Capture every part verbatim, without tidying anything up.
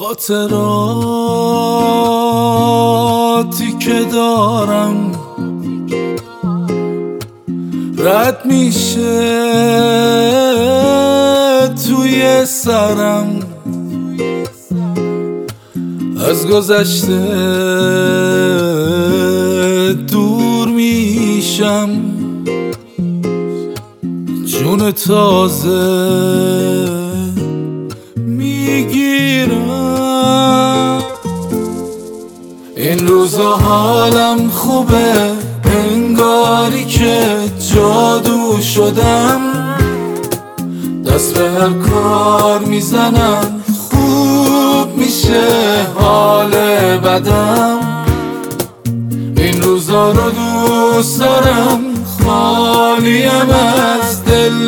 خاطراتی که دارم رد میشه توی سرم، از گذشته دور میشم، جون تازه میگیرم. این روزا حالم خوبه، انگاری که جادو شدم، دست به هر کار میزنم خوب میشه حال بدم. این روزا رو دوست دارم، خالیم از دل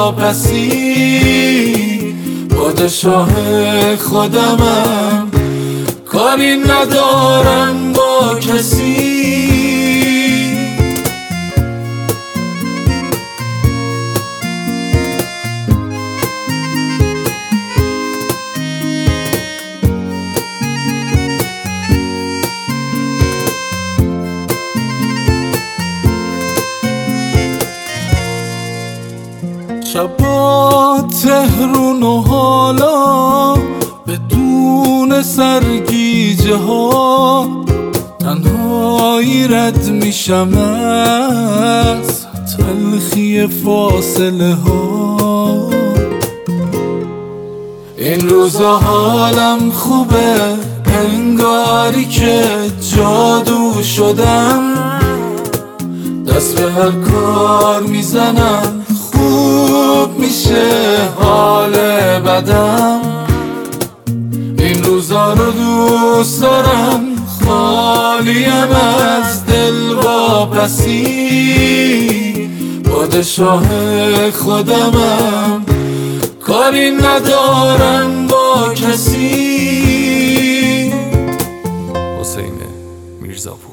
واپسی، پادشاه خودمم، کاری ندارم با کسی. شبا تهرون و حالا بدون سرگیجه ها، تنهایی رد میشم از تلخی فاصله ها. این روزا حالم خوبه، انگاری که جادو شدم، دست به هر کار میزنم خوب میشه حال بدم. این روزا رو دوست دارم، خالیم از دل واپسی، پادشاه خودمم، کاری ندارم با کسی. حسین میرزاپور.